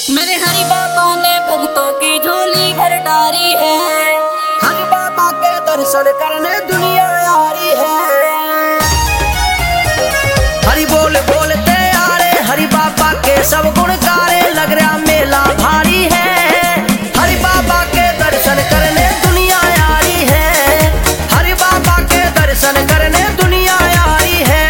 मेरे हरि बाबा ने भक्तों की झोली भर डारी है। हरि बाबा के दर्शन करने दुनिया आ रही है। हरि बोल बोलते आ रहे हरि बाबा के सब गुण गारे, लग रहा मेला भारी है। हरि बाबा के दर्शन करने दुनिया आ रही है। हरि बाबा के दर्शन करने दुनिया आ रही है।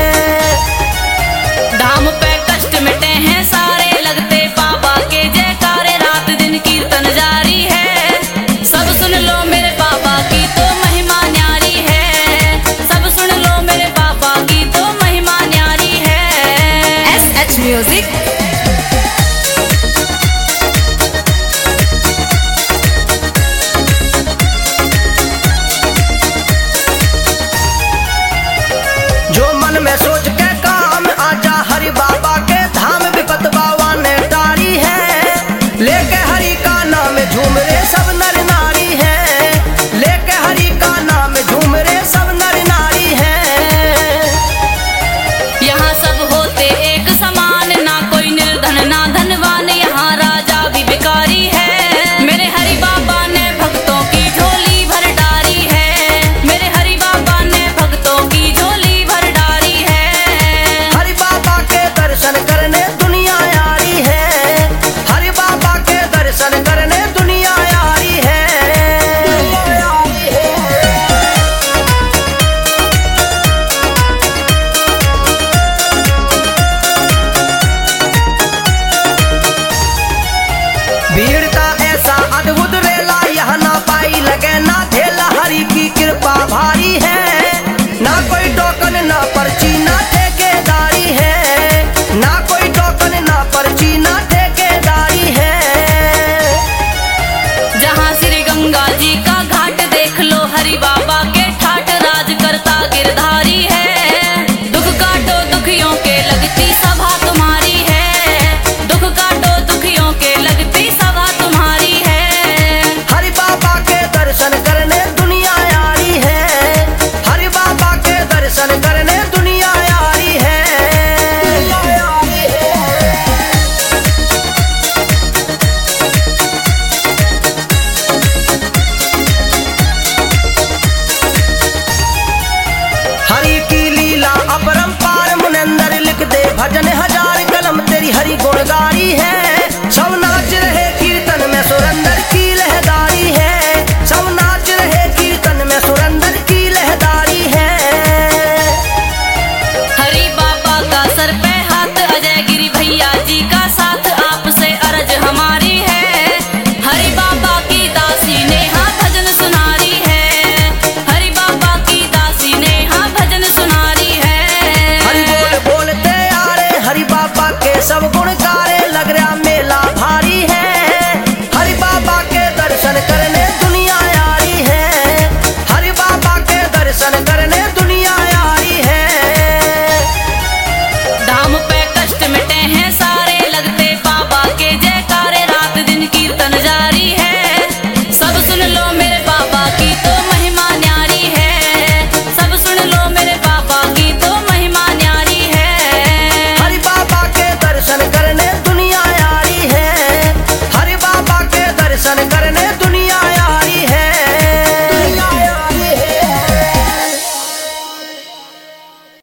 धाम पे कष्ट मिटे हैं सारे, लगते बाबा के जयकारे, रात दिन कीर्तन जारी है। सब सुन लो मेरे बाबा की तो महिमा न्यारी है। सब सुन लो मेरे बाबा की तो महिमा न्यारी है। SH music. जो मन में सोच के काम आजा हरि बाबा के धाम, विपत बाबा ने टारी है। लेके हरि का नाम झूम रे सब नर नारी है। लेके हरि का नाम झूम रे सब नर नारी है। यहाँ सब होते एक समान, ना कोई निर्धन ना धनवान, यहाँ राजा भी भिखारी है। मेरे हरि बाबा ने भक्तों की झोली भर डारी है। मेरे हरि बाबा ने भक्तों की झोली भर डारी है। हरि बाबा के दर्शन करने दुनिया आ रही है। हरि बाबा के दर्शन करने दुनिया आ रही है। भीड़ का ऐसा अद्भुत रेला, यहाँ ना पाई लगे ना ठेला। हरि की कृपा भारी है। ना कोई टोकन ना पर्ची ना ठेकेदारी है। ना कोई टोकन ना पर्ची ना ठेकेदारी है। जहाँ श्री गंगा जी का घाट देख लो, हरि बाबा के ठाट राज करता गिरधारी है। दुख काटो दुखियों के लगती सभा तुम्हारी है। दुख काटो दुखियों के लगती सभा तुम्हारी है। हरि बाबा के दर्शन करने दुनिया आ रही है। हरि बाबा के दर्शन करने दुनिया आ रही है। हरि की लीला अपरंपार, मुनिंदर लिख दे भजन हजार, कलम तेरी हरि गुणगारी है। सब नाच रहे कीर्तन में सुरंदर की लहदारी है। सब नाच रहे कीर्तन में सुरंदर की लहदारी है। हरि बाबा का सर पे हाथ, अजय गिरी भैया जी का साथ, आपसे अरज हमारी है। हरि बाबा की दासी ने हाँ भजन सुनारी है। हरि बाबा की दासी ने हाँ भजन सुनारी है। हरि बोल बोलते आ रहे हरि बाबा के सब गुण